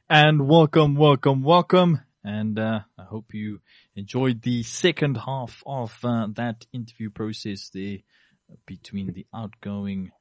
And welcome. And I hope you enjoyed the second half of that interview process there between the outgoing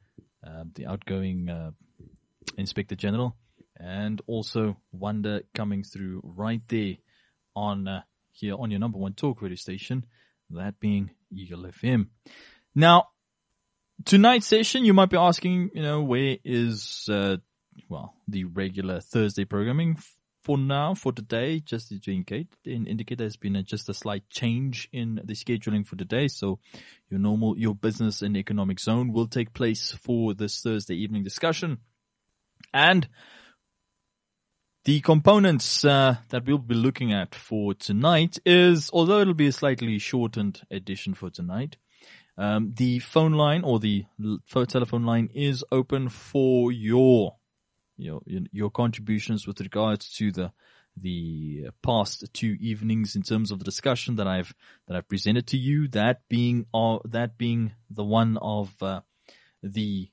Inspector General and also Wonder coming through right there on here on your number one talk radio station, that being Eagle FM. Now, tonight's session, you might be asking, where is the regular Thursday programming for today, just to indicate there's been just a slight change in the scheduling for today. So your business and economic zone will take place for this Thursday evening discussion. And the components that we'll be looking at for tonight is, although it'll be a slightly shortened edition for tonight, the phone line or the telephone line is open for your contributions with regards to the past two evenings in terms of the discussion that I've presented to you. That being the one of the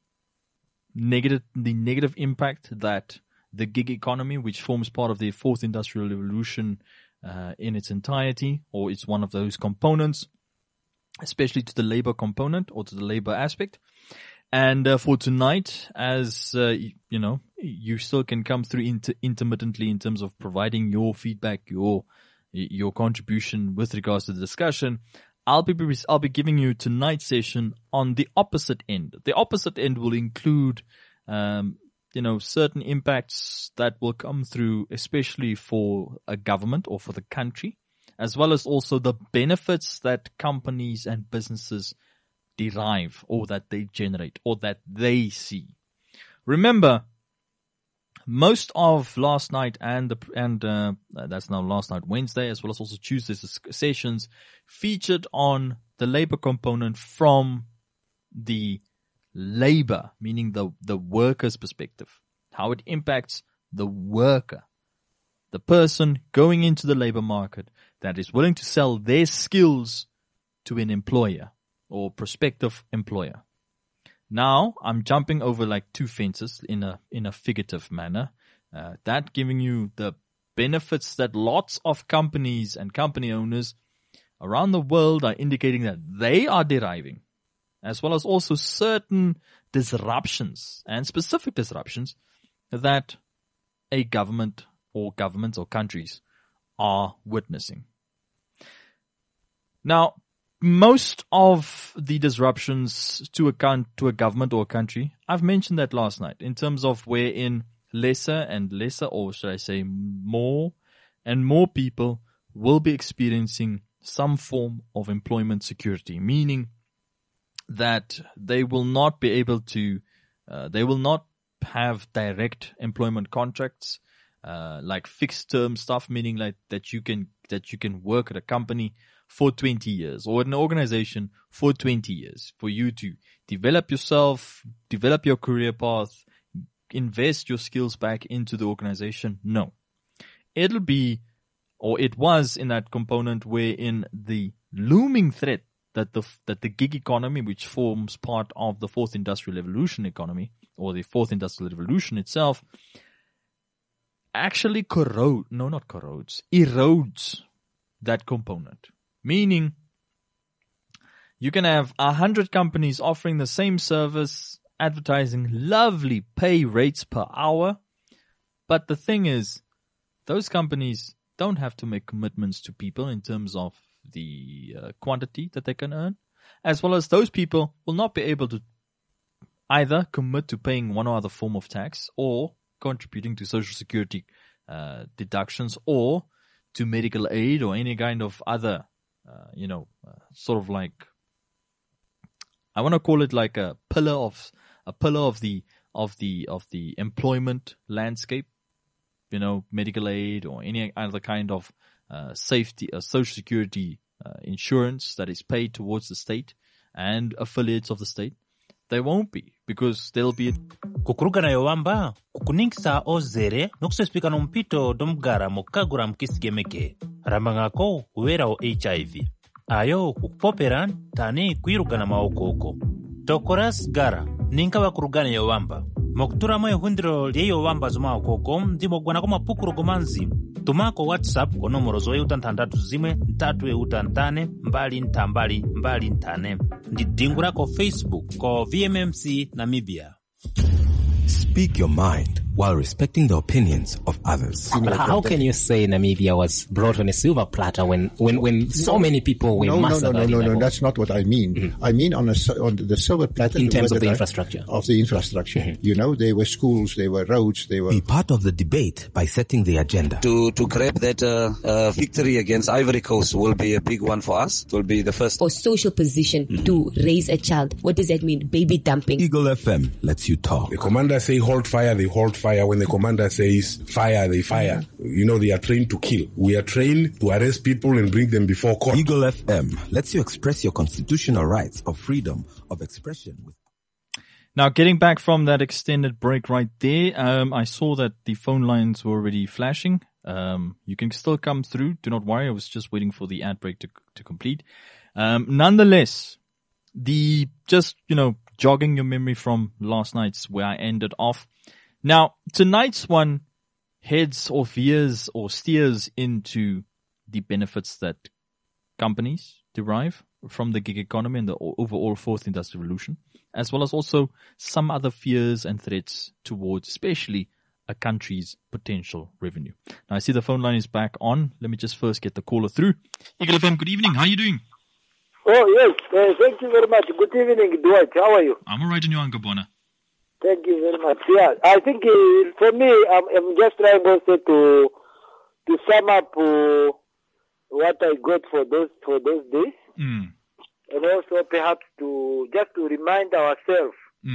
negative impact that the gig economy, which forms part of the fourth industrial revolution in its entirety, or it's one of those components, especially to the labor component or to the labor aspect. And for tonight, as you still can come through intermittently in terms of providing your feedback, your contribution with regards to the discussion. I'll be giving you tonight's session on the opposite end. The opposite end will include certain impacts that will come through, especially for a government or for the country, as well as also the benefits that companies and businesses derive or that they generate or that they see. Remember, most of last night and that's now last night, Wednesday, as well as also Tuesday's sessions featured on the labor component from the labor, meaning the worker's perspective, how it impacts the worker, the person going into the labor market that is willing to sell their skills to an employer or prospective employer. Now, I'm jumping over like two fences in a figurative manner, that giving you the benefits that lots of companies and company owners around the world are indicating that they are deriving, as well as also certain disruptions and specific disruptions that a government or governments or countries are witnessing. Now, most of the disruptions to a government or a country, I've mentioned that last night, in terms of wherein lesser and lesser, or should I say more and more people will be experiencing some form of employment security, meaning that they will not be able to, they will not have direct employment contracts, like fixed term stuff, meaning like that you can work at a company for 20 years or an organization for 20 years for you to develop yourself, develop your career path, invest your skills back into the organization. No. It'll be, or it was in that component wherein the looming threat that the gig economy, which forms part of the fourth industrial revolution economy or the fourth industrial revolution itself, actually erodes that component. Meaning, you can have 100 companies offering the same service, advertising lovely pay rates per hour. But the thing is, those companies don't have to make commitments to people in terms of the quantity that they can earn, as well as those people will not be able to either commit to paying one or other form of tax or contributing to social security deductions or to medical aid or any kind of other sort of like, I want to call it like a pillar of the employment landscape, medical aid or any other kind of safety, social security insurance that is paid towards the state and affiliates of the state. They won't be, because they'll be kukurugana yowamba kukuninkisa ozere nokusespika nompito domgara mokagura mkisigemeke rambangako uwera o HIV ayo kupoperan tani kuirugana maokoko tokoras gara ninka wakurugana yowamba mokutulamo ehundiro lyeyowamba zomwe koko ndi mogwanako mapukulu komanzi tumako WhatsApp ko nomero zoyeuta nthandatu zimwe ntatu euta ntane mbali ntambali mbali ntane ndi dingu lako Facebook ko VMMC Namibia. Speak your mind while respecting the opinions of others. But how can you say Namibia was brought on a silver platter when so many people were massacred? No, that's not what I mean. Mm-hmm. I mean on the silver platter in terms of the infrastructure. Of the infrastructure. Mm-hmm. You know, there were schools, there were roads, there were... Be part of the debate by setting the agenda. To grab that victory against Ivory Coast will be a big one for us. It will be the first. Or social position to raise a child. What does that mean? Baby dumping. Eagle FM lets you talk. The commander say hold fire, they hold fire. When the commander says fire, they fire. You know, they are trained to kill. We are trained to arrest people and bring them before court. Eagle FM lets you express your constitutional rights of freedom of expression. Now, getting back from that extended break right there, I saw that the phone lines were already flashing. You can still come through. Do not worry. I was just waiting for the ad break to complete. Nonetheless, jogging your memory from last night's where I ended off. Now, tonight's one heads or veers or steers into the benefits that companies derive from the gig economy and the overall fourth industrial revolution, as well as also some other fears and threats towards especially a country's potential revenue. Now, I see the phone line is back on. Let me just first get the caller through. Eagle FM, good evening. How are you doing? Oh, yes. Thank you very much. Good evening, Dwight. How are you? I'm all right in your Angabona. Thank you very much. Yeah, I think for me, I'm just trying also to sum up what I got for those days, and also perhaps to remind ourselves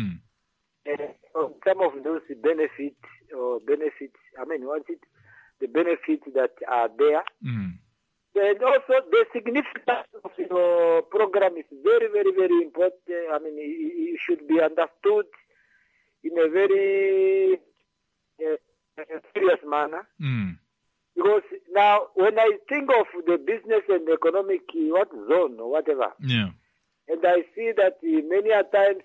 of some of those benefits. I mean, the benefits that are there. And also the significance of your program is very, very, very important. I mean, it should be understood in a very serious manner. Because now, when I think of the business and economic zone or whatever, and I see that many a times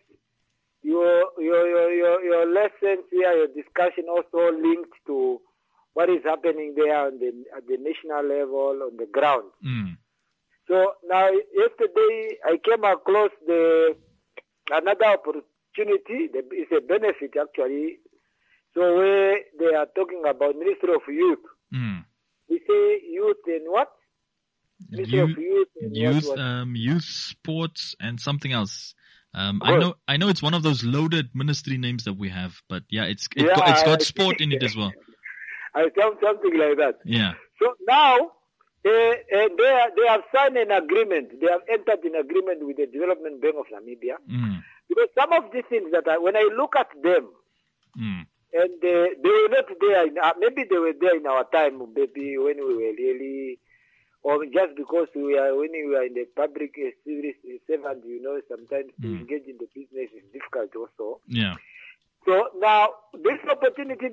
your lessons here, your discussion also linked to what is happening there at the national level, on the ground. So now, yesterday, I came across another opportunity. It's a benefit, actually. So where they are talking about Ministry of Youth. We say youth and what? Ministry of Youth and youth, sports, and something else. I know it's one of those loaded ministry names that we have, but it's got sport in it as well. I found something like that. Yeah. So now they have signed an agreement. They have entered an agreement with the Development Bank of Namibia. Because some of these things when I look at them, and they were not there. Maybe they were there in our time, maybe when we were really, or just because when we were in the public service, sometimes to engage in the business is difficult also. Yeah. So now this opportunity,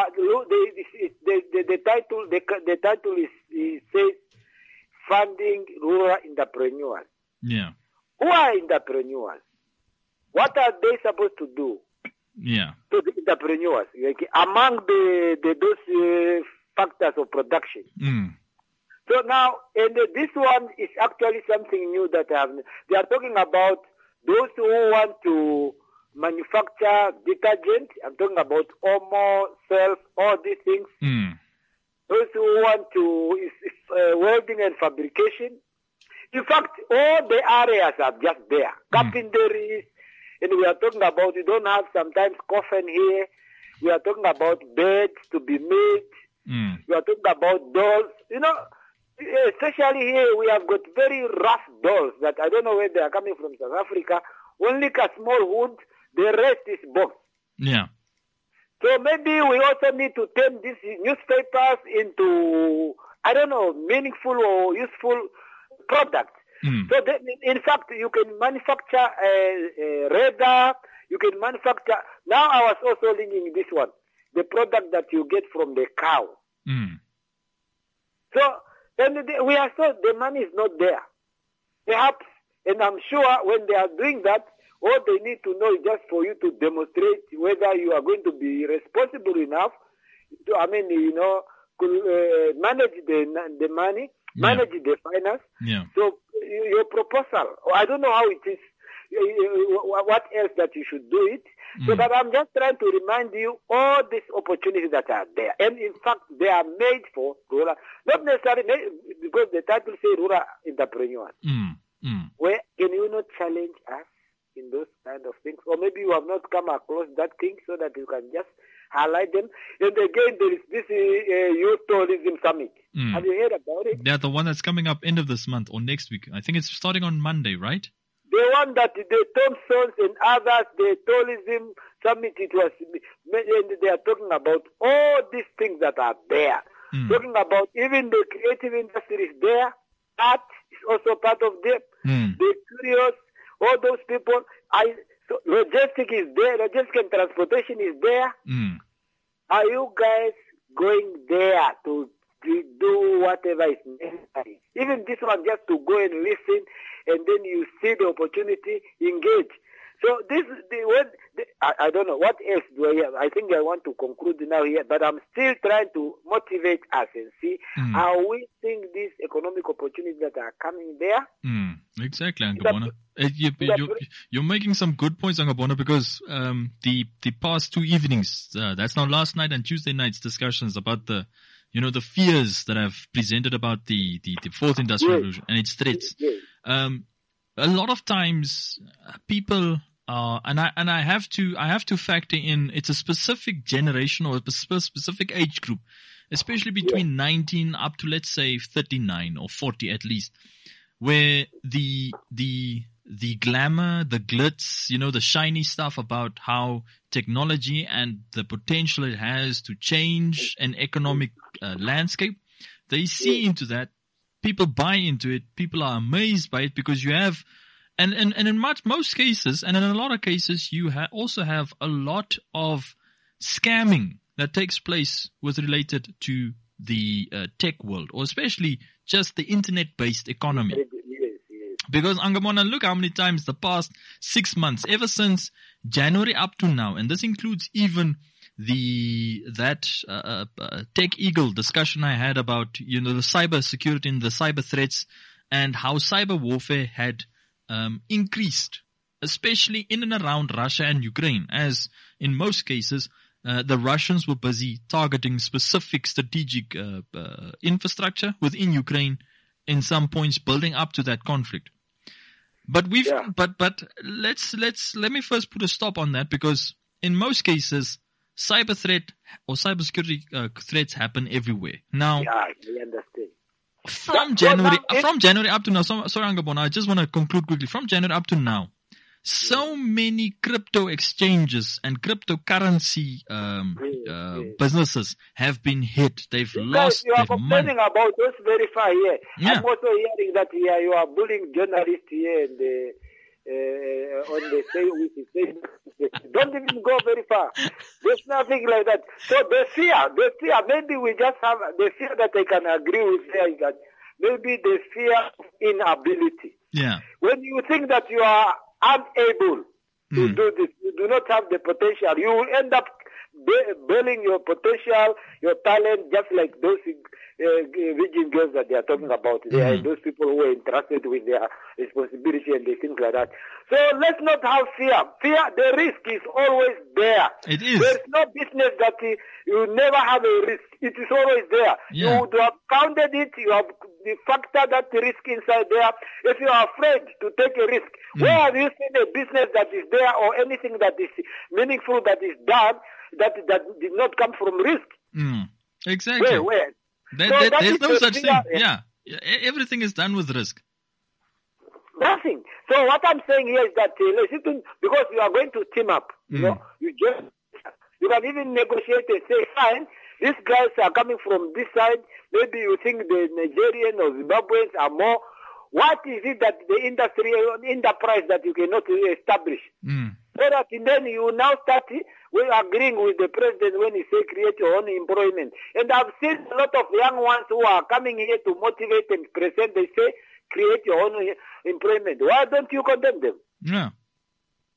the title says funding rural entrepreneurs. Yeah. Who are entrepreneurs? What are they supposed to do? Yeah. To the entrepreneurs, among those factors of production. So now, and this one is actually something new that they are talking about those who want to manufacture detergent. I'm talking about Omo, Self, all these things. Those who want to welding and fabrication. In fact, all the areas are just there. Carpentry. And we are talking about, you don't have sometimes coffin here. We are talking about beds to be made. We are talking about dolls. Especially here, we have got very rough dolls that I don't know where they are coming from, South Africa. Only a small wood, the rest is box. Yeah. So maybe we also need to turn these newspapers into, meaningful or useful products. So in fact, you can manufacture leather, you can manufacture, now I was also linking this one, the product that you get from the cow. So, and the money is not there. Perhaps, and I'm sure when they are doing that, All they need to know is just for you to demonstrate whether you are going to be responsible enough to, manage the money, manage the finance. Yeah. So your proposal, I don't know how it is, what else that you should do it. So that I'm just trying to remind you all these opportunities that are there. And in fact, they are made for rural, not necessarily because the title says rural entrepreneurs. Where can you not challenge us in those kind of things? Or maybe you have not come across that thing so that you can just highlight them. And again, there is this Youth Tourism Summit. Have you heard about it? Yeah, the one that's coming up end of this month or next week. I think it's starting on Monday, right? The one that the Thompsons and others, the tourism summit, it was, they are talking about all these things that are there. Talking about even the creative industry is there. Art is also part of them. The curious, all those people. So logistics is there. Logistics and transportation is there. Are you guys going there to do whatever is necessary? Even this one, just to go and listen, and then you see the opportunity, engage. So I don't know what else do I have. I think I want to conclude now here, but I'm still trying to motivate us and see how we think these economic opportunities that are coming there. Exactly, Angabona. You're making some good points, Angabona, because the past 2 evenings, that's now last night and Tuesday night's discussions about the fears that I've presented about the fourth industrial revolution and its threats. A lot of times people and I have to factor in, it's a specific generation or a specific age group, especially between 19 up to, let's say, 39 or 40 at least, where the glamour, the glitz, the shiny stuff about how technology and the potential it has to change an economic landscape, they see into that. People buy into it. People are amazed by it because you have, and in most cases, and in a lot of cases, you also have a lot of scamming that takes place related to the tech world, or especially just the internet-based economy. Because Angabona, look how many times the past 6 months, ever since January up to now, and this includes even that Tech Eagle discussion I had about, the cyber security and the cyber threats and how cyber warfare had increased, especially in and around Russia and Ukraine, as in most cases, the Russians were busy targeting specific strategic infrastructure within Ukraine, in some points building up to that conflict. But let me first put a stop on that, because in most cases, cyber threat or cybersecurity threats happen everywhere. Now, I understand. From January up to now, sorry Angabona, I just want to conclude quickly. From January up to now, so many crypto exchanges and cryptocurrency businesses have been hit. They've lost their money. You are complaining about those Verify here. Yeah. I'm also hearing that you are bullying journalists here and on the say, don't even go very far. There's nothing like that. So the fear, maybe we just have the fear that I can agree with there is that maybe the fear of inability. Yeah. When you think that you are unable to do this, you do not have the potential, you will end up building your potential, your talent, just like those virgin girls that they are talking about. They are those people who are entrusted with their responsibility and the things like that. So let's not have fear. The risk is always there. It is. There's no business that you never have a risk. It is always there. Yeah. You would have counted it. You have factored that risk inside there. If you are afraid to take a risk, where have you seen a business that is there or anything that is meaningful that is done that did not come from risk? Exactly. Where? There's no such thing. Yeah. Everything is done with risk. Nothing. So what I'm saying here is that because you are going to team up, you can even negotiate and say, fine, these guys are coming from this side. Maybe you think the Nigerian or Zimbabweans are more. What is it that the industry enterprise that you cannot establish? So that then you now start agreeing with the president when he say create your own employment. And I've seen a lot of young ones who are coming here to motivate and present. They say create your own employment. Why don't you condemn them? Yeah.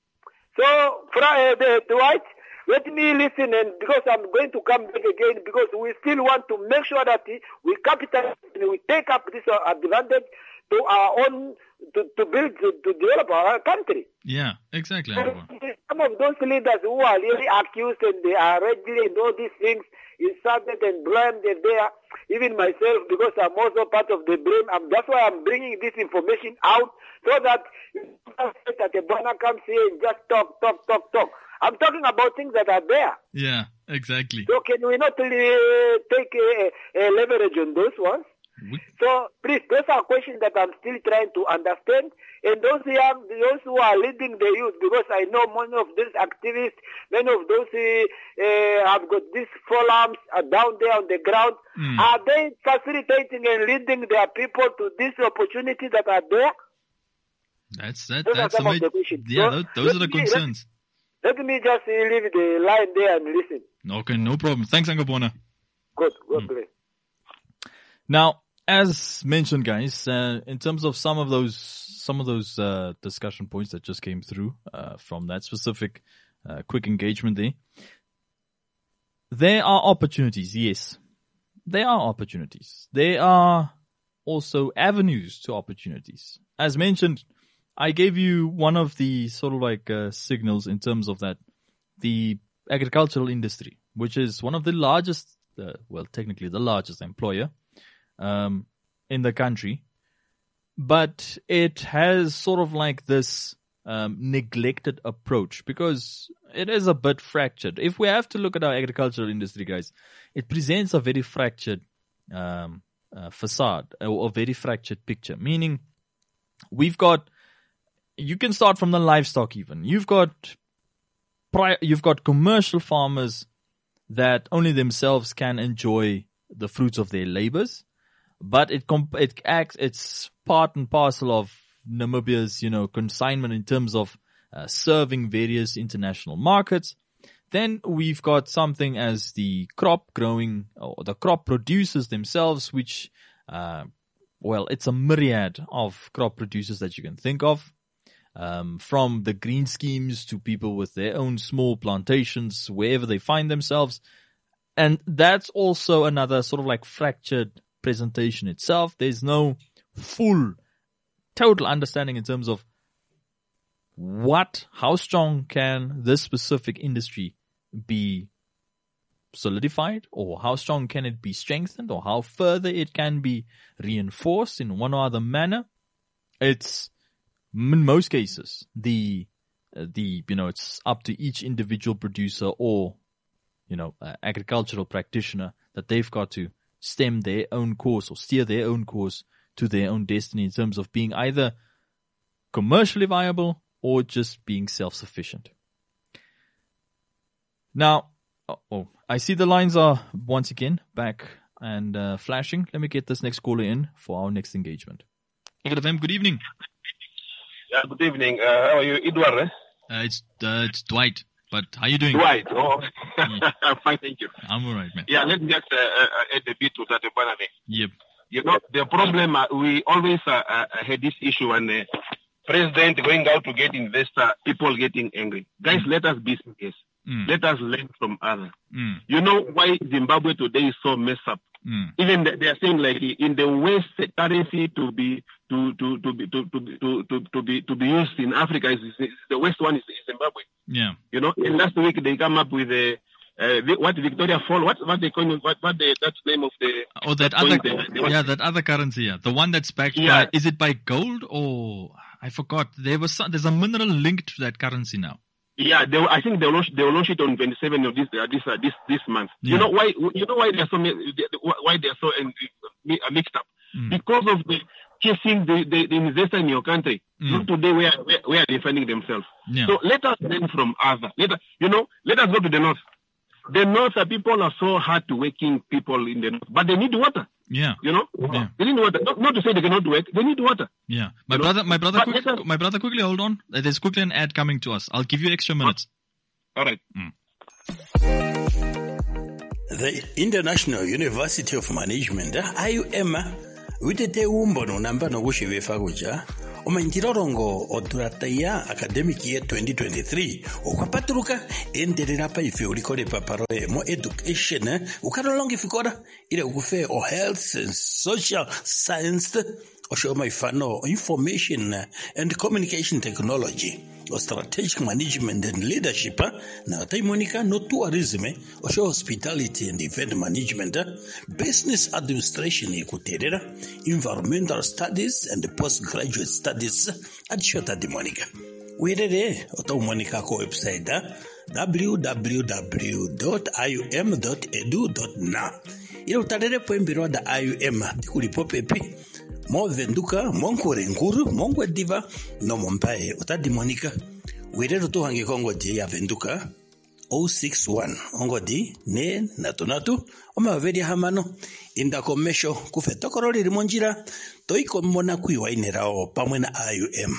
So, Dwight, let me listen, and because I'm going to come back again, because we still want to make sure that we capitalize and we take up this advantage to our own, to build, to develop our country. Yeah, exactly. Some of those leaders who are really accused and they are regularly and all these things insulted and blamed, and they are, even myself, because I'm also part of the blame. That's why I'm bringing this information out, so that the Bwana comes here and just talk. I'm talking about things that are there. Yeah, exactly. So can we not really take a leverage on those ones? So please, those are questions that I'm still trying to understand. And those who are leading the youth, because I know many of these activists, many of those have got these forums down there on the ground. Are they facilitating and leading their people to these opportunities that are there? Those are the concerns. Let me just leave the line there and listen. Okay, no problem. Thanks, Angabona. Good. God bless. Now, as mentioned, guys, in terms of some of those discussion points that just came through from that specific quick engagement there are opportunities. Yes, there are opportunities. There are also avenues to opportunities. As mentioned, I gave you one of the sort of like signals in terms of that the agricultural industry, which is one of the largest, technically the largest employer in the country, but it has sort of like this neglected approach because it is a bit fractured. If we have to look at our agricultural industry, guys, it presents a very fractured facade or a very fractured picture, meaning you can start from the livestock even. You've got commercial farmers that only themselves can enjoy the fruits of their labors. But it's part and parcel of Namibia's, consignment in terms of serving various international markets. Then we've got something as the crop growing or the crop producers themselves, which, it's a myriad of crop producers that you can think of. From the green schemes to people with their own small plantations, wherever they find themselves. And that's also another sort of like fractured presentation itself. There's no full, total understanding in terms of how strong can this specific industry be solidified, or how strong can it be strengthened, or how further it can be reinforced in one or other manner. It's, in most cases, it's up to each individual producer or, agricultural practitioner that they've got to stem their own course or steer their own course to their own destiny in terms of being either commercially viable or just being self-sufficient. Now, I see the lines are once again back and flashing. Let me get this next caller in for our next engagement. Good evening. Yeah, good evening. How are you, Edward? It's Dwight. But how are you doing? Dwight. Oh, I'm fine, thank you. I'm all right, man. Yeah, let's just add a bit to that. Yep. The problem, we always had this issue when the president going out to get investor, people getting angry. Guys, let us be serious. Let us learn from others. You know why Zimbabwe today is so messed up? Even they are saying like in the West currency to be used in Africa is the West one is Zimbabwe. Yeah. And last week they come up with what Victoria Fall. What they call it? That's the name of the. Oh, that that other currency. Yeah, the one that's backed by. Is it by gold or I forgot? There's a mineral linked to that currency now. Yeah, I think they'll launch it on 27 of this month. Yeah. You know why they're so mixed up? Because of the chasing the investor in your country. Not today where they're finding themselves. Yeah. So let us learn from others. Let us go to the north. The north people are so hard to working people in the north, but they need water. Yeah. They need water. Not to say they cannot work. They need water. Yeah. My brother, quickly hold on. There's quickly an ad coming to us. I'll give you extra minutes. All right. The International University of Management, IUM, with the umbono namba no wishiwe faguja, omaintirorongo odurataia academic year 2023 okwapaturuka enderera pa ife ulikole paparo mo education ukarolonga ifikora ile ukufe o health and social science oshoma ifano information and communication technology o strategic management and leadership na taimonika no tourism osho hospitality and event management business administration ikuterera environmental studies and postgraduate studies at Shota Monica. Wirere otomonika ko website www.ium.edu.na ile utarere poembiro da IUM dikulipo pepe mo venduka monkore nkuru mongwe diva no mompae utadimonika wirero to hange kongo die ya venduka 061 ongodi ne natonatu omaveri hamano inda komesho kufetokorori limonjira toiko mona kuiwa inerao pamwe na IUM.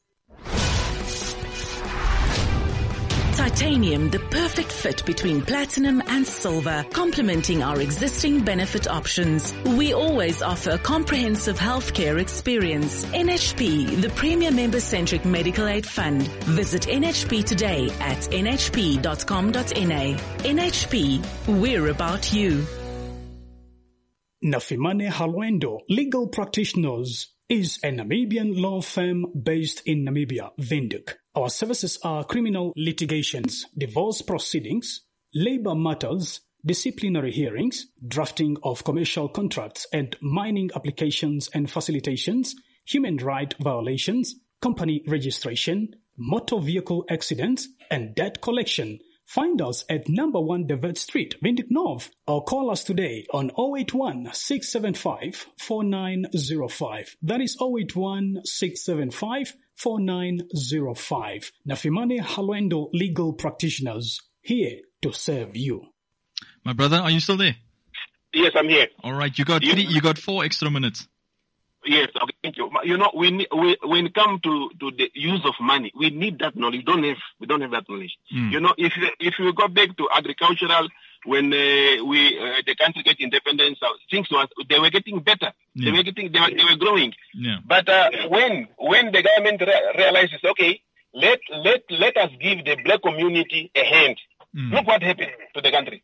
Titanium, the perfect fit between platinum and silver, complementing our existing benefit options. We always offer a comprehensive healthcare experience. NHP, the premier member-centric medical aid fund. Visit NHP today at nhp.com.na. NHP, we're about you. Nafimane Halwendo Legal Practitioners is a Namibian law firm based in Namibia, Windhoek. Our services are criminal litigations, divorce proceedings, labor matters, disciplinary hearings, drafting of commercial contracts and mining applications and facilitations, human right violations, company registration, motor vehicle accidents, and debt collection. Find us at number 1 Devert Street, Windhoek North, or call us today on 081-675-4905. That is 081-675-4905. Nafimane Halwendo Legal Practitioners, here to serve you. My brother, are you still there? Yes, I'm here. All right, you got 4 extra minutes. Yes, okay, thank you. You know, when it comes to the use of money, we need that knowledge. We don't have that knowledge. You know, if we go back to agricultural, when the country get independence, they were getting better. Yeah. They were growing. Yeah. But when the government realizes, okay, let us give the black community a hand. Look what happened to the country.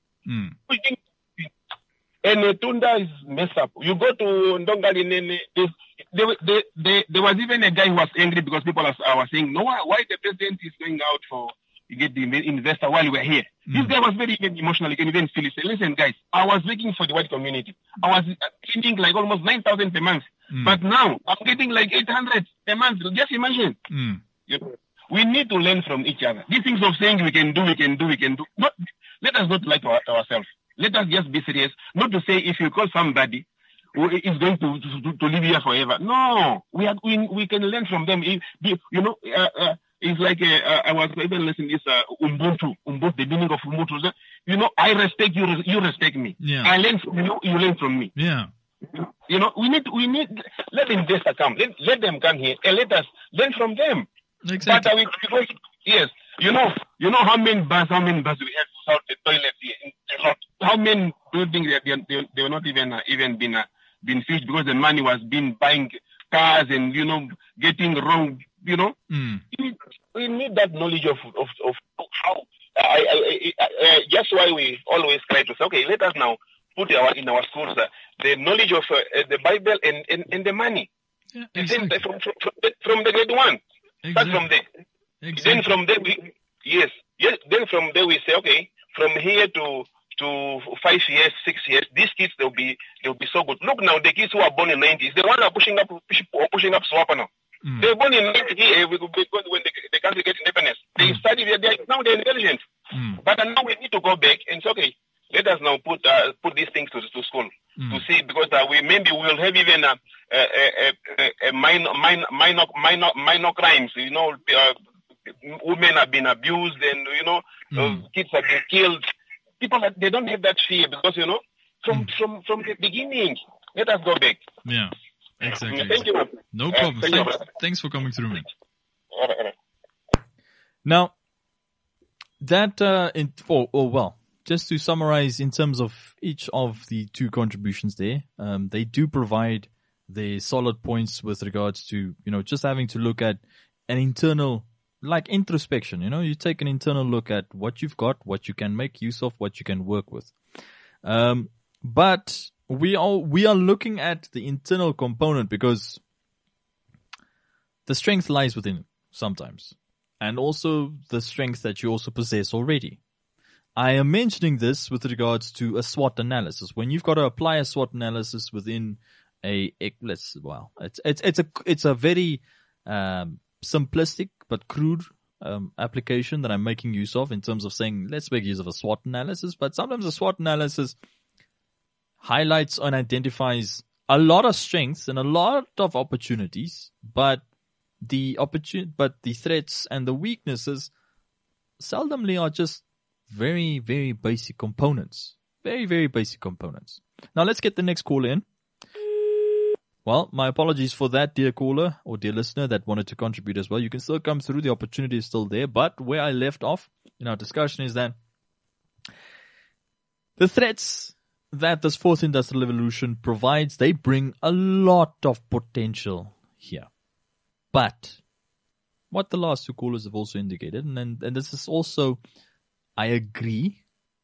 And Tunda is messed up. You go to Ndongali Nene, there was even a guy who was angry because people are saying, no, why the president is going out for to get the investor while we're here. This guy was very emotional. You can even feel it. Say, listen, guys, I was working for the white community. I was getting like almost 9,000 per month. But now I'm getting like 800 per month. Just imagine. You know, we need to learn from each other. These things of saying we can do. Not, let us not lie to ourselves. Let us just be serious. Not to say if you call somebody who is going to live here forever. No, we can learn from them. You know, it's like I was even listening to this Ubuntu, the meaning of Ubuntu. You know, I respect you, you respect me. Yeah. I learn from you, you learn from me. Yeah. You know, we need let investors come. Let them come here and let us learn from them. Exactly. But yes, you know how many bus we have without the toilets here? A lot. How many buildings they were not even been fixed because the money was being buying cars and getting wrong. You know, we need that knowledge of how. Just why we always try to say, okay, let us now put in our schools the knowledge of the Bible and the money. Yeah, exactly. From the grade 1. Exactly. Start from there. Exactly. Then from there Then from there we say, okay, from here to 5 years, 6 years, these kids they'll be so good. Look now, the kids who are born in 90s, the ones are pushing up Swapa now. They were born in 90s here because when the country gets independence. They study now they're intelligent. But now we need to go back and say, okay, let us now put these things to school to see, because we will have even minor crimes. You know, women have been abused and kids have been killed. People they don't have that fear because from the beginning. Let us go back. Yeah, exactly. Thank you. No problem. Thanks for coming through, man. Now, that just to summarize in terms of each of the two contributions there, they do provide their solid points with regards to, just having to look at an internal, like introspection. You take an internal look at what you've got, what you can make use of, what you can work with. But we are looking at the internal component because the strength lies within sometimes, and also the strength that you also possess already. I am mentioning this with regards to a SWOT analysis. When you've got to apply a SWOT analysis within it's a very simplistic but crude application that I'm making use of in terms of saying let's make use of a SWOT analysis. But sometimes a SWOT analysis highlights and identifies a lot of strengths and a lot of opportunities, but the threats and the weaknesses seldomly are just very, very basic components. Very, very basic components. Now let's get the next caller in. Well, my apologies for that, dear caller or dear listener that wanted to contribute as well. You can still come through. The opportunity is still there. But where I left off in our discussion is that the threats that this fourth industrial revolution provides, they bring a lot of potential here. But what the last two callers have also indicated, and this is also, I agree.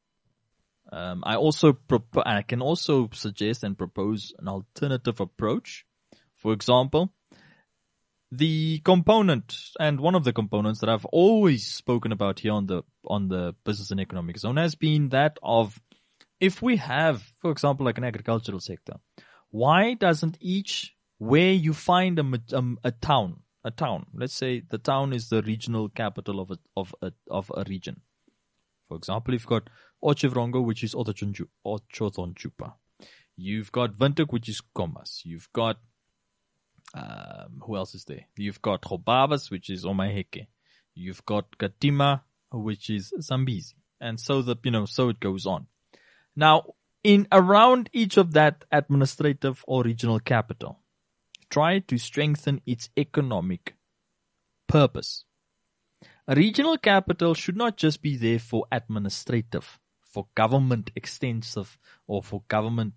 I can also suggest and propose an alternative approach. For example, the component, and one of the components that I've always spoken about here on the Business and Economic Zone has been that of, if we have, for example, like an agricultural sector, why doesn't where you find a town, let's say the town is the regional capital of a region. For example, you've got Otjivrongo, which is Otjothonchupa. You've got Windhoek, which is Khomas. You've got, who else is there? You've got Gobabas, which is Omaheke. You've got Katima, which is Zambezi. And so so it goes on. Now, around each of that administrative or regional capital, try to strengthen its economic purpose. A regional capital should not just be there for administrative, for government extensive, or for government,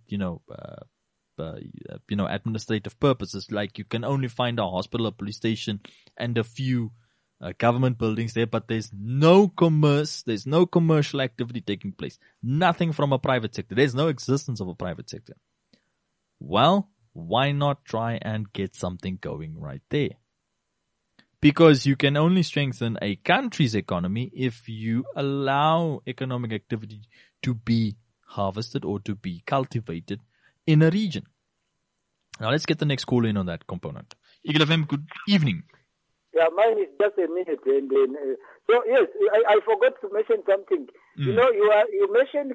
administrative purposes. Like you can only find a hospital, a police station, and a few government buildings there, but there's no commerce, there's no commercial activity taking place. Nothing from a private sector. There's no existence of a private sector. Well, why not try and get something going right there? Because you can only strengthen a country's economy if you allow economic activity to be harvested or to be cultivated in a region. Now let's get the next call in on that component. Eagle FM, good evening. Yeah, mine is just a minute. And then, so yes, I forgot to mention something. You mentioned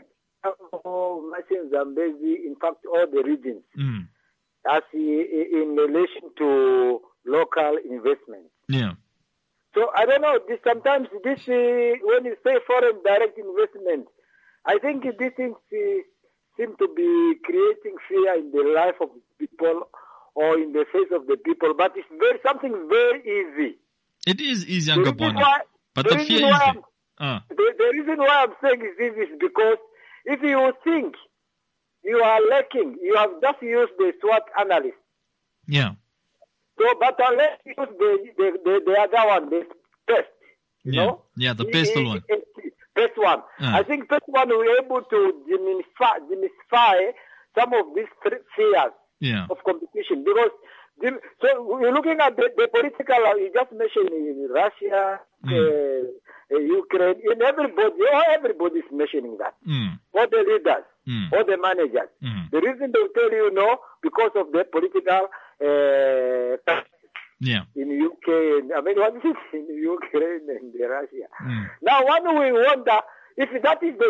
Zambezi, in fact, all the regions, as in relation to local investment. Yeah. So I don't know. Sometimes when you say foreign direct investment, I think these things seem to be creating fear in the life of people or in the face of the people. But it's something very easy. It is easy, but the fear is there. The reason why I'm saying this is because if you think you are lacking, you have just used the SWOT analyst. Yeah. So, but let's use the other one, the best. Yeah, the best one. Best one. I think best one will be able to demystify some of these fears of competition. Because, so we're looking at the political, you just mentioned Russia, Ukraine, and everybody is mentioning that. All the leaders, all the managers. The reason they'll tell you no, because of the political in UK, and what is it in Ukraine and Russia? Now, when we wonder if that is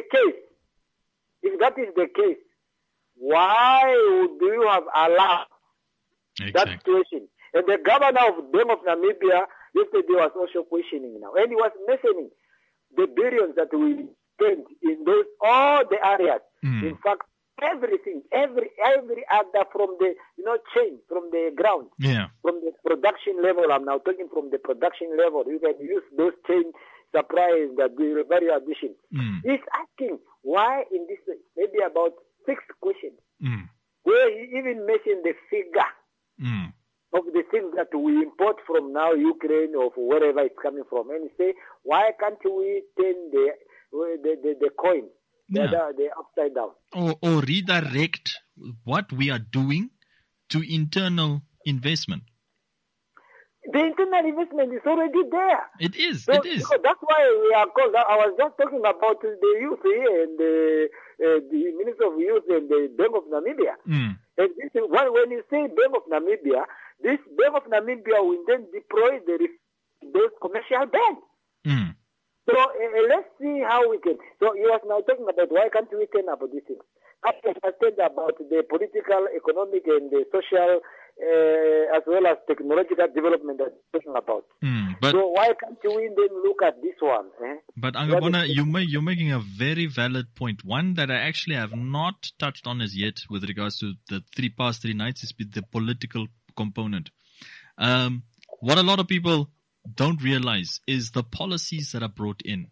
the case, why do you have allowed that situation? And the governor of Namibia yesterday was also questioning now, and he was mentioning the billions that we spent in all the areas. In fact, everything, every other from the chain, from the ground, from the production level. I'm now talking from the production level. You can use those chain supplies that do value addition. He's asking why maybe about 6 questions, where he even mentioned the figure of the things that we import from now, Ukraine or wherever it's coming from, and say, why can't we turn the coin, the upside down? Or redirect what we are doing to internal investment. The internal investment is already there. It is. So, it is. That's why we are called. I was just talking about the youth here and the Minister of Youth and the Bank of Namibia. And this is when you say Bank of Namibia, this Bank of Namibia will then deploy those commercial banks. So let's see how we can. So you are now talking about why can't we turn about these things? I understand about the political, economic, and the social, as well as technological development that you're talking about. So why can't we then look at this one? But Angabona, you're making a very valid point. One that I actually have not touched on as yet with regards to the past three nights is the political component. What a lot of people don't realize is the policies that are brought in.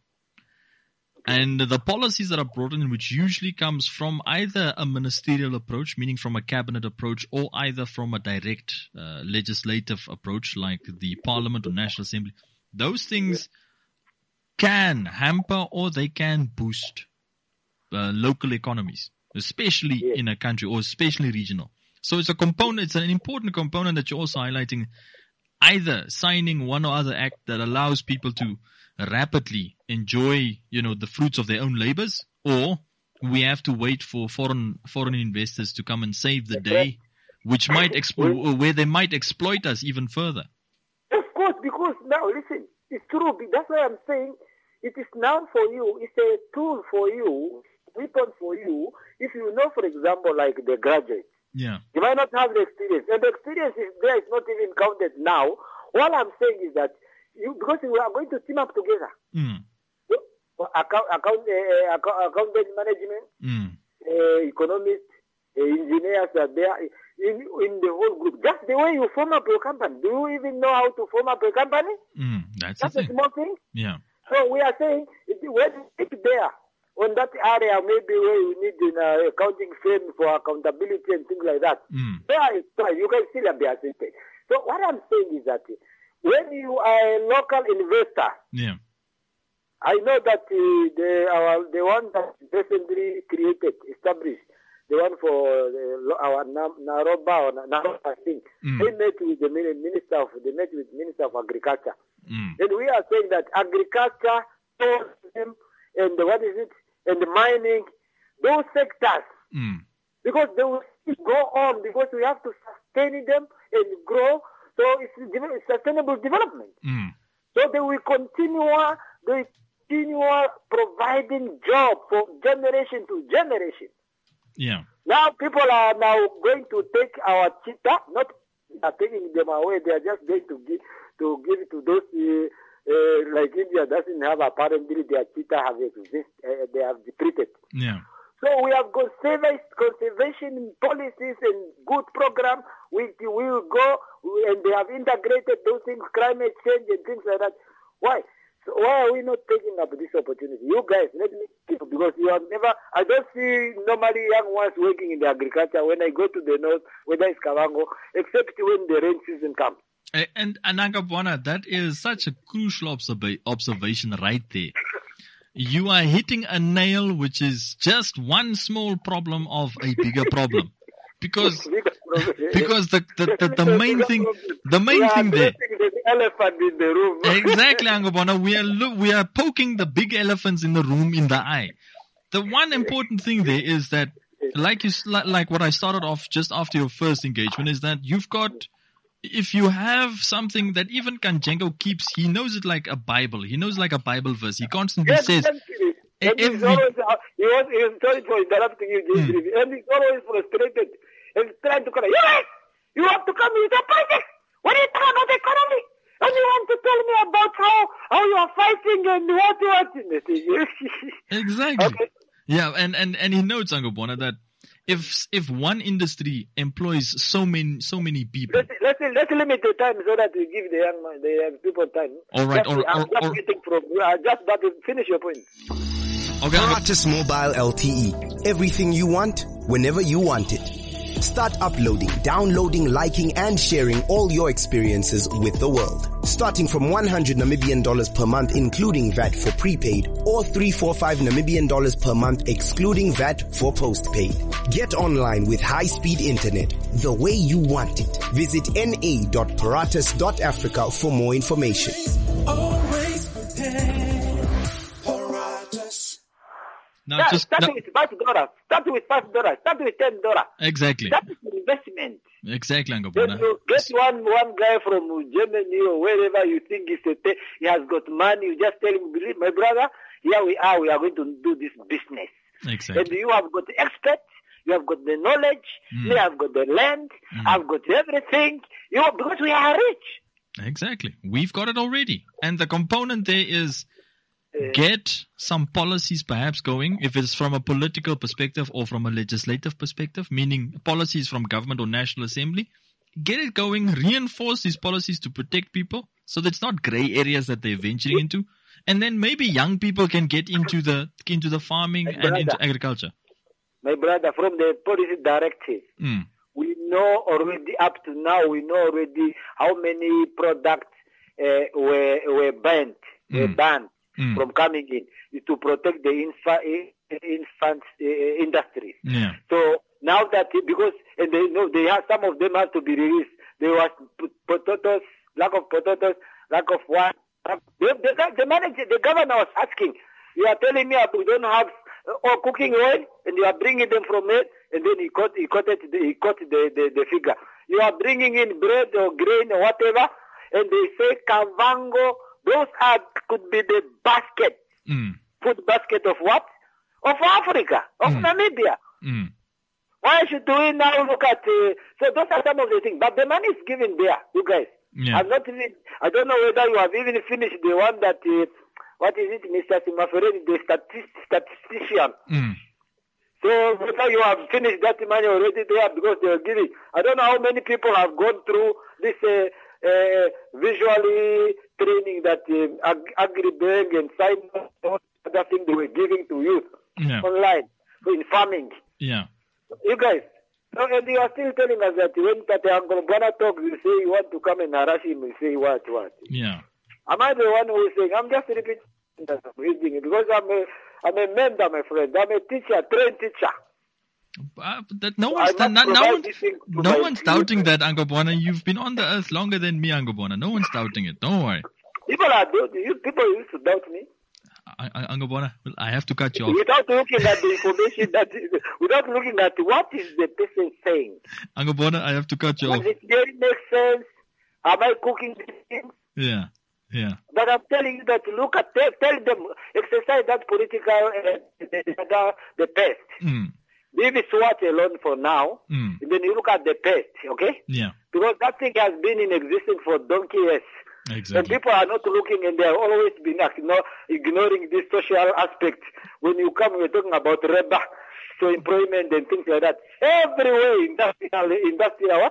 And the policies that are brought in, which usually comes from either a ministerial approach, meaning from a cabinet approach, or either from a direct legislative approach like the Parliament or National Assembly, those things can hamper or they can boost local economies, especially in a country or especially regional. So it's a component, it's an important component that you're also highlighting, either signing one or other act that allows people to rapidly enjoy, the fruits of their own labors, or we have to wait for foreign investors to come and save the day, which might where they might exploit us even further. Of course, because now listen, it's true. That's why I'm saying it is now for you. It's a tool for you, weapon for you. If you know, for example, like the graduates, you might not have the experience, and the experience is there. It's not even counted now. All I'm saying is that because we are going to team up together. Accountant management, economists, engineers are there in the whole group. Just the way you form up your company. Do you even know how to form up a company? That's a small thing. Yeah. So we are saying when it's there on that area, maybe where you need an accounting firm for accountability and things like that. There is fine. You can still be assisted. So what I'm saying is that when you are a local investor, I know that the one that recently established, the one for our Naroba, I think, they met with the Minister of Agriculture. And we are saying that agriculture, tourism, and and mining, those sectors, because they will go on, because we have to sustain them and grow. So it's sustainable development. So they will continue providing jobs from generation to generation. Yeah. Now people are now going to take our cheetah, not taking them away. They are just going to give it to those like India doesn't have apparently their cheetah they have depleted. Yeah. So we have conservation policies and good program. We will go and they have integrated those things, climate change and things like that. Why? So why are we not taking up this opportunity? You guys, let me because you have never. I don't see normally young ones working in the agriculture when I go to the north, whether it's Kavango, except when the rain season comes. And Angabwana, that is such a crucial observation right there. You are hitting a nail which is just one small problem of a bigger problem. Because the main thing there. The elephant in the room. Exactly, Angabwana. We are poking the big elephants in the room in the eye. The one important thing there is that, like what I started off just after your first engagement, is that you've got, if you have something that even Kanjengo keeps, he knows it like a Bible. He knows like a Bible verse. He constantly says. Sorry for interrupting you, and he's always frustrated and trying to correct. Yes, you have to come with a project. What are you talking about the economy? And you want to tell me about how you are fighting and what. Exactly. Okay. Yeah, and he notes, Angabwana, that if one industry employs so many people. Let's limit the time so that we give the young people time. All right. Just but finish your point. Okay. Paratus Mobile LTE. Everything you want, whenever you want it. Start uploading, downloading, liking, and sharing all your experiences with the world. Starting from 100 Namibian dollars per month, including VAT for prepaid, or 345 Namibian dollars per month, excluding VAT for postpaid. Get online with high-speed internet the way you want it. Visit na.paratus.africa for more information. Always prepared. Paratus. Now, Start with $5. Start with $5. Start with $10. Exactly. That is an investment. Exactly, Then Angobona. you get one guy from Germany or wherever you think he has got money. You just tell him, my brother, here we are going to do this business. Exactly. And you have got the experts, you have got the knowledge, you have got the land, I've got everything, because we are rich. Exactly. We've got it already. And the component there is get some policies perhaps going, if it's from a political perspective or from a legislative perspective, meaning policies from government or National Assembly. Get it going, reinforce these policies to protect people so that it's not gray areas that they're venturing into. And then maybe young people can get into the farming and into agriculture. My brother, from the policy directive, we know already up to now, we know already how many products were banned from coming in to protect the infant industries. Yeah. So now that, because and they have, some of them have to be released. There was potatoes, lack of potatoes, lack of wine. The manager, the governor was asking, you are telling me we don't have cooking oil, and you are bringing them from it, and then he cut the figure. You are bringing in bread or grain or whatever, and they say Kavango. Those could be the basket, food basket of what? Of Africa, of Namibia. Why should we now look at? So those are some of the things. But the money is given there, you guys. Yeah. I don't know whether you have even finished the one that. What is it, Mr. Simafereni, the statistician? So whether you have finished that money already there because they are giving. I don't know how many people have gone through this visually training that Agribank and Simon, other thing they were giving to youth online in farming. Yeah. You guys, and you are still telling us that when Angobona talks, you say you want to come and harass him, you say what? Yeah. Am I the one who is saying? I'm just repeating that I'm reading it because I'm a member, my friend. I'm a teacher, trained teacher. No one's doubting that, Angobona. You've been on the earth longer than me, Angobona. No one's doubting it. Don't worry. People used to doubt me. Angobona, I have to cut you off. Without looking at the information without looking at what is the person saying. Angobona, I have to cut you off. Does it really make sense? Am I cooking these things? Yeah. Yeah. But I'm telling you that tell them, exercise that political, the pest. Leave SWAT alone for now. And then you look at the pest, okay? Yeah. Because that thing has been in existence for donkey years. Exactly. And people are not looking, and they are always been ignoring this social aspect. When you come, we're talking about labor, so employment and things like that. Everywhere, industrial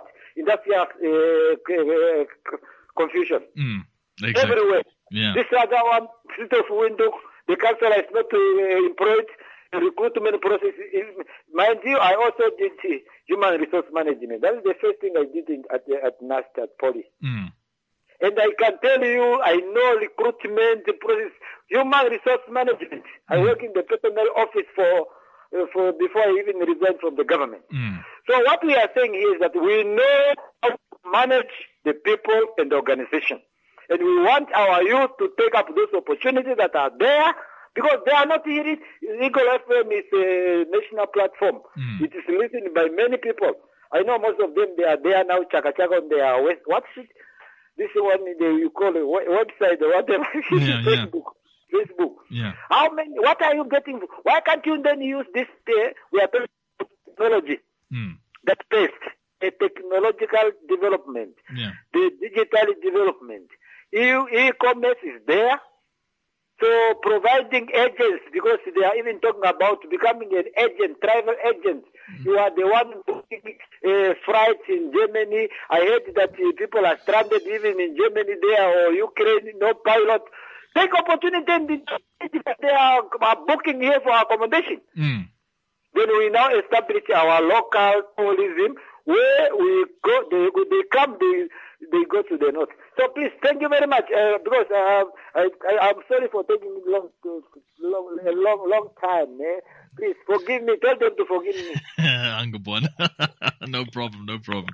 confusion. Exactly. Everywhere. Yeah. This other one, Street of Window, the council is not employed. The recruitment process. Mind you, I also did human resource management. That is the first thing I did at NAST at Poly. And I can tell you, I know recruitment process, human resource management. I work in the personnel office for before I even resigned from the government. So what we are saying here is that we know how to manage the people and the organization. And we want our youth to take up those opportunities that are there because they are not hearing. Eagle FM is a national platform. It is listened by many people. I know most of them, they are there now, chaka on their west. What's it? This one you call a website or whatever. Facebook. Yeah. How many? What are you getting? Why can't you then use this? We are talking about technology. That best, a technological development, the digital development. E-commerce is there. So providing agents, because they are even talking about becoming an agent, travel agent. You are the one booking flights in Germany. I heard that people are stranded even in Germany there or Ukraine, no pilot. Take opportunity and they are booking here for accommodation. Then we now establish our local tourism where we go, they come, they go to the north. So please, thank you very much, because I'm sorry for taking a long time. Please forgive me. Tell them to forgive me. Angabon. No problem.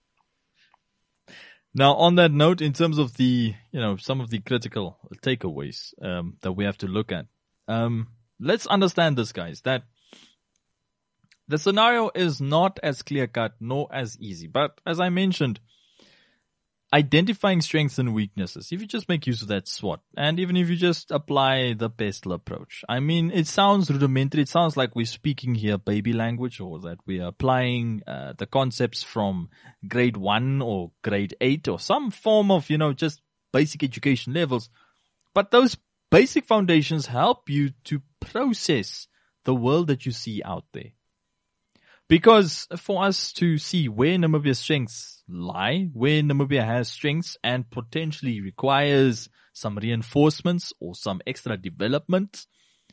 Now, on that note, in terms of the, some of the critical takeaways that we have to look at, let's understand this, guys, that the scenario is not as clear-cut nor as easy. But as I mentioned, identifying strengths and weaknesses, if you just make use of that SWOT, and even if you just apply the PESTLE approach, I mean, it sounds rudimentary. It sounds like we're speaking here baby language, or that we are applying the concepts from grade 1 or grade 8 or some form of, just basic education levels. But those basic foundations help you to process the world that you see out there. Because for us to see where Namibia's strengths lie, where Namibia has strengths and potentially requires some reinforcements or some extra development,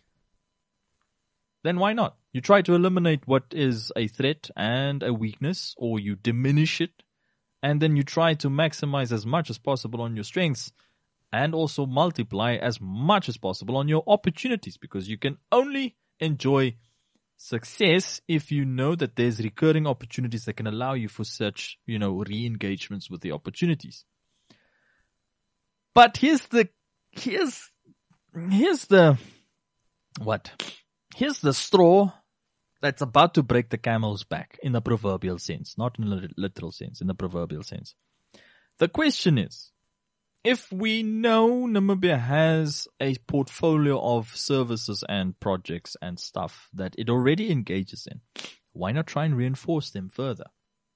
then why not? You try to eliminate what is a threat and a weakness, or you diminish it, and then you try to maximize as much as possible on your strengths and also multiply as much as possible on your opportunities, because you can only enjoy success if you know that there's recurring opportunities that can allow you for such, re-engagements with the opportunities. But here's the straw that's about to break the camel's back, in the proverbial sense, not in a literal sense, in the proverbial sense. The question is, if we know Namibia has a portfolio of services and projects and stuff that it already engages in, why not try and reinforce them further?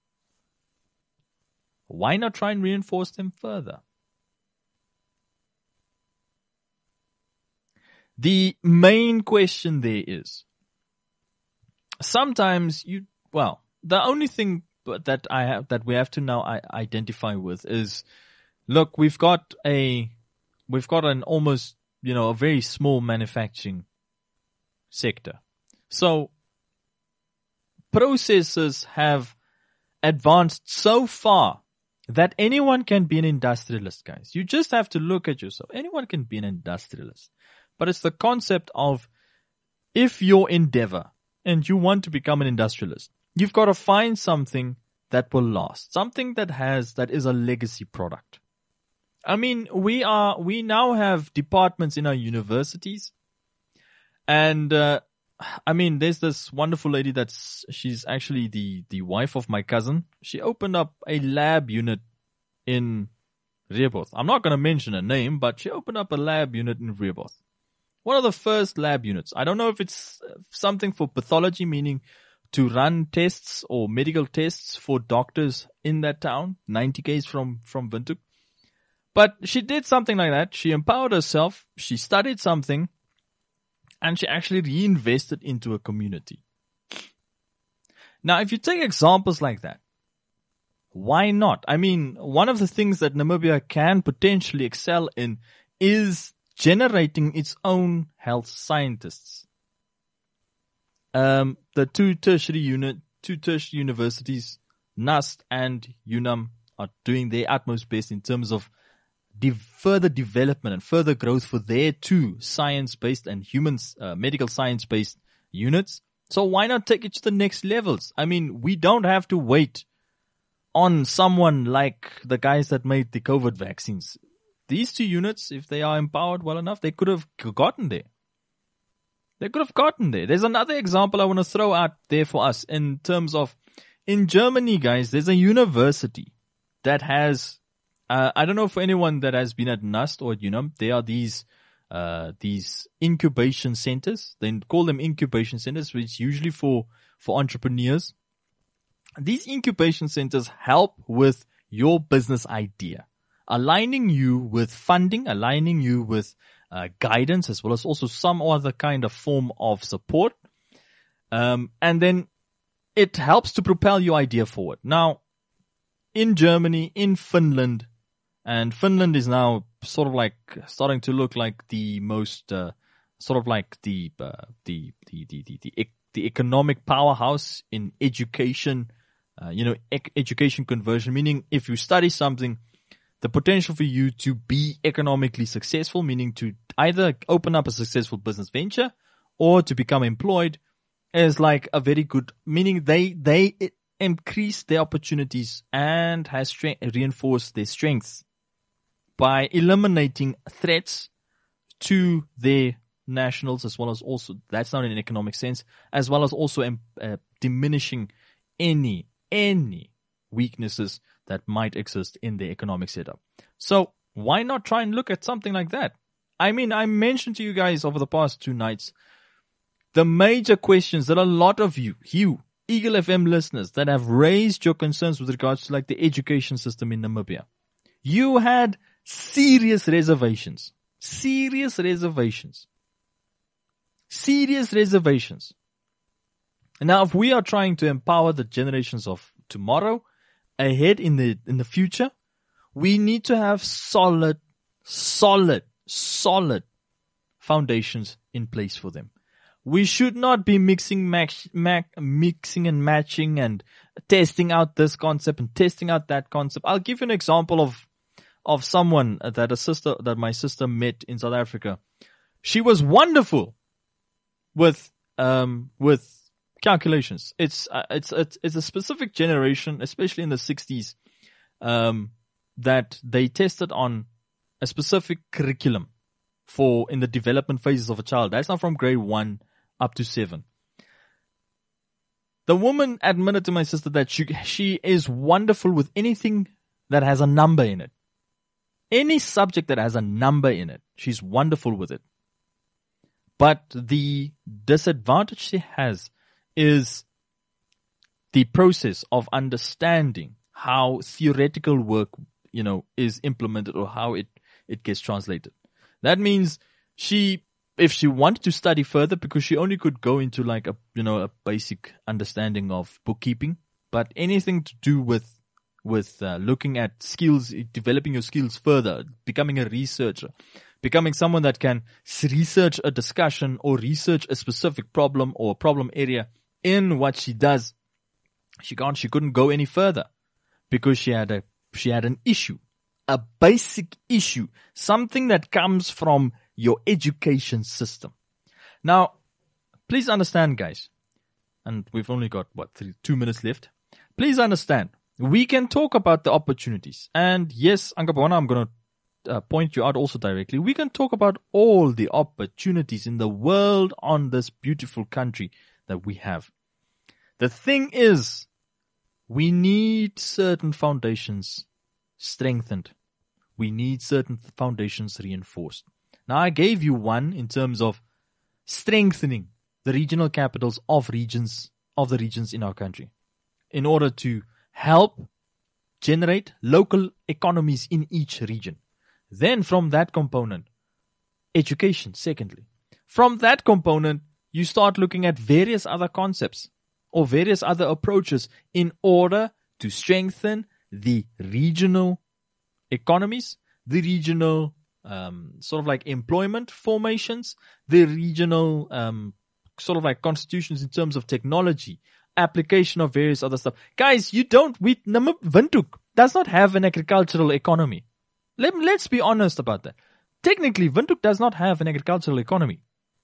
The main question there is, sometimes the only thing that we have to now identify with is, look, we've got an almost, a very small manufacturing sector. So processes have advanced so far that anyone can be an industrialist, guys. You just have to look at yourself. Anyone can be an industrialist. But it's the concept of, if your endeavor and you want to become an industrialist, you've got to find something that will last, something that is a legacy product. I mean, we now have departments in our universities, and there's this wonderful lady she's actually the wife of my cousin. She opened up a lab unit in Rehoboth. I'm not going to mention her name, but she opened up a lab unit in Rehoboth. One of the first lab units. I don't know if it's something for pathology, meaning to run tests or medical tests for doctors in that town, 90 km from Windhoek. But she did something like that. She empowered herself. She studied something, and she actually reinvested into a community. Now, if you take examples like that, why not? I mean, one of the things that Namibia can potentially excel in is generating its own health scientists. The two tertiary universities, NUST and UNAM, are doing their utmost best in terms of further development and further growth for their two science-based and medical science-based units. So why not take it to the next levels? I mean, we don't have to wait on someone like the guys that made the COVID vaccines. These two units, if they are empowered well enough, they could have gotten there. There's another example I want to throw out there for us in terms of, in Germany, guys, there's a university that has, I don't know for anyone that has been at NUST or at UNAM, there are these incubation centers. They call them incubation centers, which is usually for entrepreneurs. These incubation centers help with your business idea, aligning you with funding, aligning you with guidance, as well as also some other kind of form of support. And then it helps to propel your idea forward. Now, in Germany, in Finland, and Finland is now sort of like starting to look like the most, sort of like the the economic powerhouse in education, education conversion, meaning if you study something, the potential for you to be economically successful, meaning to either open up a successful business venture or to become employed, is like a very good, meaning they increase their opportunities and has reinforced their strengths by eliminating threats to their nationals, as well as also, that's not in an economic sense, as well as also diminishing any weaknesses that might exist in the economic setup. So why not try and look at something like that? I mean, I mentioned to you guys over the past 2 nights the major questions that a lot of you Eagle FM listeners that have raised your concerns with regards to like the education system in Namibia. You had serious reservations. And now if we are trying to empower the generations of tomorrow ahead in the future, we need to have solid foundations in place for them. We should not be mixing and matching and testing out this concept and testing out that concept. I'll give you an example of someone that my sister met in South Africa. She was wonderful with calculations. It's a specific generation, especially in the 60s, that they tested on a specific curriculum in the development phases of a child. That's not from grade 1 up to 7. The woman admitted to my sister that she is wonderful with anything that has a number in it. Any subject that has a number in it, she's wonderful with it. But the disadvantage she has is the process of understanding how theoretical work, is implemented or how it gets translated. That means if she wanted to study further, because she only could go into like a basic understanding of bookkeeping, but anything to do with looking at skills, developing your skills further, becoming a researcher, becoming someone that can research a discussion or research a specific problem or problem area in what she does, she couldn't go any further because she had an issue, a basic issue, something that comes from your education system. Now, please understand, guys, and we've only got 2 minutes left. Please understand, we can talk about the opportunities, and yes, Angabona, I'm going to point you out also directly. We can talk about all the opportunities in the world on this beautiful country that we have. The thing is, we need certain foundations strengthened. We need certain foundations reinforced. Now, I gave you one in terms of strengthening the regional capitals of the regions in our country in order to help generate local economies in each region. Then from that component, education, secondly. From that component, you start looking at various other concepts or various other approaches in order to strengthen the regional economies, the regional sort of like employment formations, the regional sort of like constitutions in terms of technology, application of various other stuff. Guys, Windhoek does not have an agricultural economy. Let's be honest about that. Technically, Windhoek does not have an agricultural economy.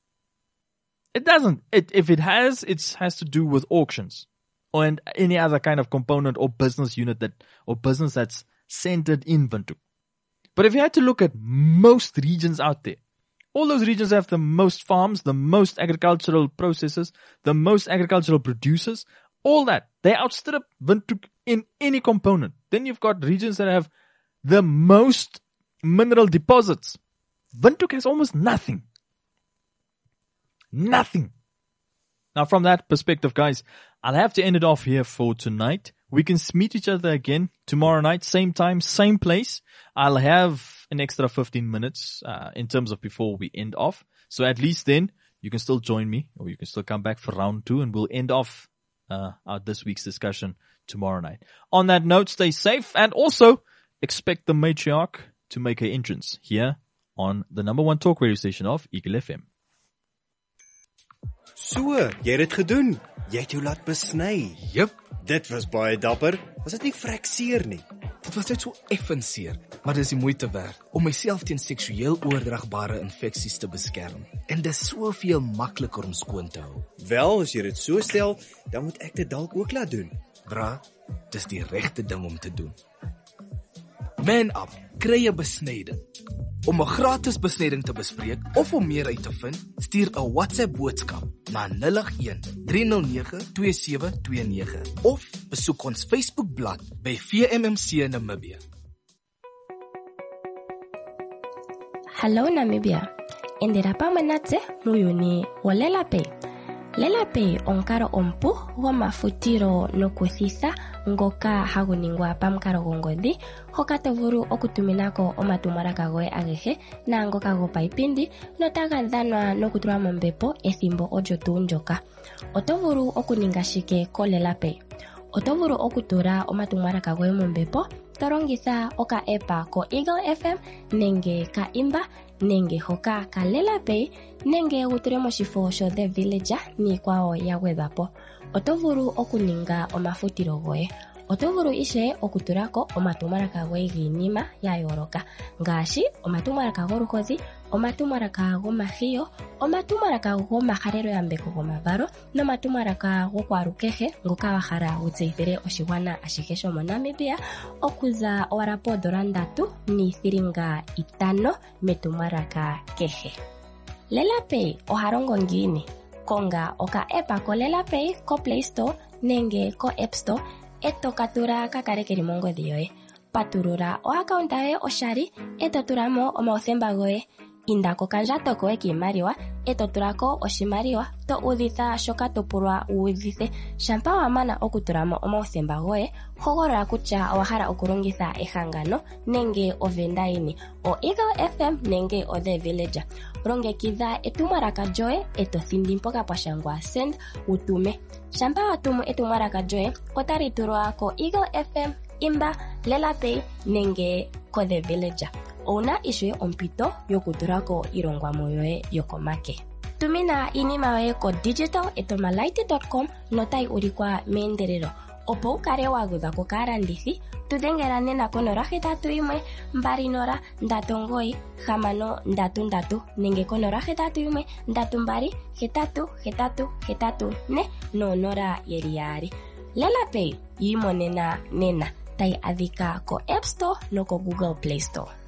It doesn't. If it has, it has to do with auctions and any other kind of component or business unit business that's centered in Windhoek. But if you had to look at most regions out there, all those regions have the most farms, the most agricultural processes, the most agricultural producers, all that. They outstrip Windhoek in any component. Then you've got regions that have the most mineral deposits. Windhoek has almost nothing. Nothing. Now from that perspective, guys, I'll have to end it off here for tonight. We can meet each other again tomorrow night, same time, same place. I'll have an extra 15 minutes in terms of before we end off. So at least then you can still join me, or you can still come back for round 2, and we'll end off this week's discussion tomorrow night. On that note, stay safe, and also expect the matriarch to make her entrance here on the #1 talk radio station of Eagle FM. So, jy het dit gedoen. Jy het jou laat besny. Jep. Dit was baie dapper. Was dit nie vrek seer nie? Dit was net so effens seer, maar dis die moeite werd om myself teen seksueel oordraagbare infeksies te beskerm. En dis soveel makliker om skoon te hou. Wel, as jy dit so stel, dan moet ek dit dalk ook laat doen. Bra, dis die regte ding om te doen. Man Up, kry 'n besnyding. Om 'n gratis besnyding te bespreek of om meer uit te vind, stuur 'n WhatsApp boodskap na 081 309 2729 of besoek ons Facebookblad by VMMC Namibia. Hello Namibia. Endera pa manatse muyuni wa LelaPay. LelaPay onkaro ompu gomafutiro nokuthitha ngoka hagu ningwa pamukalo gongodhi hoka tovulu okutuminako omatumwalaka goye agehe naangoka gopaipindi notaga dhanwa nokutulwa mombepo ethimbo olyo tuu ndyoka. Otovulu okuninga shike ko LelaPay. Otovulu okutula omatumwalaka goye mombepo tolongitha oka-app ko Eagle FM nenge ka Imba nenge hoka ka LelaPay nenge wutule moshifo sho The Villager niikwawo ya gwedhwapo. Otovulu okuninga omafutilo goye. Otovulu ishe okutulako omatumwalaka goye giinima ya yooloka ngaashi omatumwalaka goluhodhi, omatumwalaka gomahiyo, omatumwalaka gomahalelo yambeko gomavalo nomatumwalaka gokwalukehe ngoka wahala wutseyithile oshigwana ashihe shomo Namibia okuza owala $3.50 metumwalaka kehe. LelaPay ohalongo ngiini? Konga oka-app ko LelaPay ko Play Store nenge ko App Store eto katula kakale keli mongodhi yoye. Patulula o-akaunta yoye oshali eto tulamo omauthemba goye. Inda kokandjato koye kiimaliwa eto tulako oshimaliwa to udhitha shoka topulwa uudhithe. Shampa wamana okutulamo omauthemba goye, hogolola kutya owahala okulongitha ehangano nenge ovenda yini, o Eagle FM nenge o The Villager. Longekidha etumwalaka lyoye eto thindi mpoka pwashangwa send utume. Shampa watumu etumwalaka lyoye otali tulwa ko Eagle FM, Imba, LelaPay nenge ko The Villager. Una ishe ompito yokutulako ilongwamo yoye yokomake. Tumina inima yoye ko digital@malaiti.com notai ulikwa meendelelo. Opo ukale wagwedhako kaalandithi, tudengela nena ko 081 200 3963 nenge ko 081 32 8884 00 yeli yaali. LelaPay yiimonena nena. Tai adhika ko App Store no ko Google Play Store.